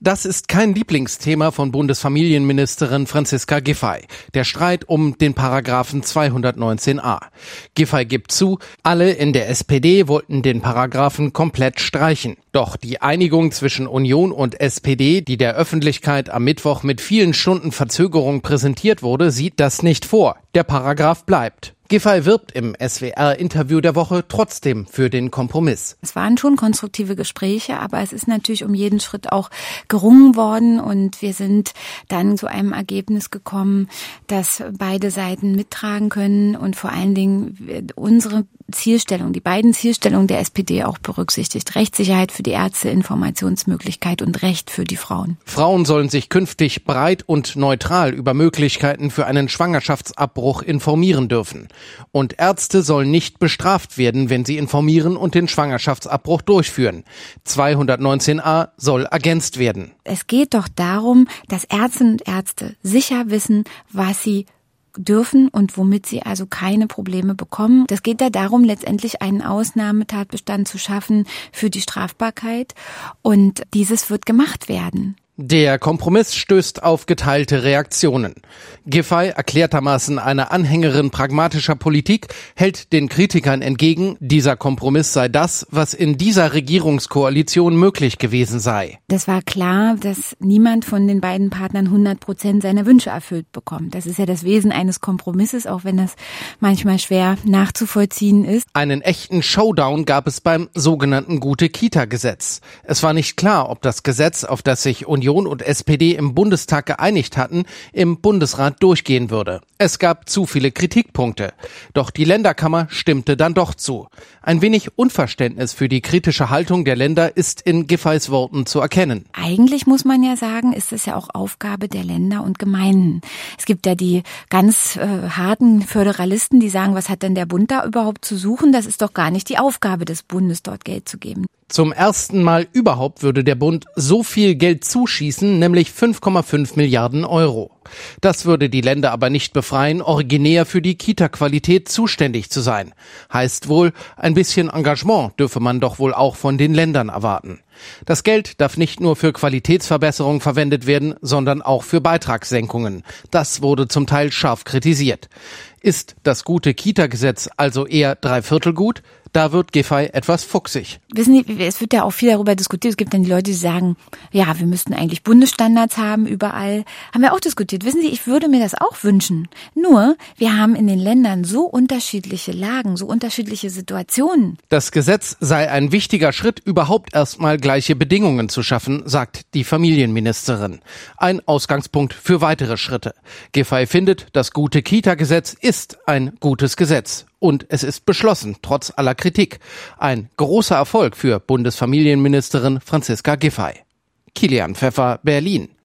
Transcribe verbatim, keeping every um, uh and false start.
das ist kein Lieblingsthema von Bundesfamilienministerin Franziska Giffey. Der Streit um den Paragraphen zweihundertneunzehn a. Giffey gibt zu, alle in der S P D wollten den Paragraphen komplett streichen. Doch die Einigung zwischen Union und S P D, die der Öffentlichkeit am Mittwoch mit vielen Stunden Verzögerung präsentiert wurde, sieht das nicht vor. Der Paragraph bleibt. Giffey wirbt im S W R-Interview der Woche trotzdem für den Kompromiss. Es waren schon konstruktive Gespräche, aber es ist natürlich um jeden Schritt auch gerungen worden und wir sind dann zu einem Ergebnis gekommen, dass beide Seiten mittragen können und vor allen Dingen unsere Zielstellung, die beiden Zielstellungen der S P D auch berücksichtigt. Rechtssicherheit für die Ärzte, Informationsmöglichkeit und Recht für die Frauen. Frauen sollen sich künftig breit und neutral über Möglichkeiten für einen Schwangerschaftsabbruch informieren dürfen. Und Ärzte sollen nicht bestraft werden, wenn sie informieren und den Schwangerschaftsabbruch durchführen. zweihundertneunzehn a soll ergänzt werden. Es geht doch darum, dass Ärztinnen und Ärzte sicher wissen, was sie dürfen und womit sie also keine Probleme bekommen. Es geht da darum, letztendlich einen Ausnahmetatbestand zu schaffen für die Strafbarkeit und dieses wird gemacht werden. Der Kompromiss stößt auf geteilte Reaktionen. Giffey, erklärtermaßen eine Anhängerin pragmatischer Politik, hält den Kritikern entgegen, dieser Kompromiss sei das, was in dieser Regierungskoalition möglich gewesen sei. Das war klar, dass niemand von den beiden Partnern hundert Prozent seiner Wünsche erfüllt bekommt. Das ist ja das Wesen eines Kompromisses, auch wenn das manchmal schwer nachzuvollziehen ist. Einen echten Showdown gab es beim sogenannten Gute-Kita-Gesetz. Es war nicht klar, ob das Gesetz, auf das sich Union und S P D im Bundestag geeinigt hatten, im Bundesrat durchgehen würde. Es gab zu viele Kritikpunkte. Doch die Länderkammer stimmte dann doch zu. Ein wenig Unverständnis für die kritische Haltung der Länder ist in Giffeys Worten zu erkennen. Eigentlich muss man ja sagen, ist es ja auch Aufgabe der Länder und Gemeinden. Es gibt ja die ganz äh, harten Föderalisten, die sagen, was hat denn der Bund da überhaupt zu suchen? Das ist doch gar nicht die Aufgabe des Bundes, dort Geld zu geben. Zum ersten Mal überhaupt würde der Bund so viel Geld zuschießen, nämlich fünf Komma fünf Milliarden Euro. Das würde die Länder aber nicht befreien, originär für die Kita-Qualität zuständig zu sein. Heißt wohl, ein bisschen Engagement dürfe man doch wohl auch von den Ländern erwarten. Das Geld darf nicht nur für Qualitätsverbesserung verwendet werden, sondern auch für Beitragssenkungen. Das wurde zum Teil scharf kritisiert. Ist das gute Kita-Gesetz also eher dreiviertel gut? Da wird Giffey etwas fuchsig. Wissen Sie, es wird ja auch viel darüber diskutiert. Es gibt dann die Leute, die sagen, ja, wir müssten eigentlich Bundesstandards haben überall. Haben wir auch diskutiert. Wissen Sie, ich würde mir das auch wünschen. Nur, wir haben in den Ländern so unterschiedliche Lagen, so unterschiedliche Situationen. Das Gesetz sei ein wichtiger Schritt, überhaupt erstmal gleiche Bedingungen zu schaffen, sagt die Familienministerin. Ein Ausgangspunkt für weitere Schritte. Giffey findet, das gute Kita-Gesetz ist ein gutes Gesetz. Und es ist beschlossen, trotz aller Kritik. Ein großer Erfolg für Bundesfamilienministerin Franziska Giffey. Kilian Pfeffer, Berlin.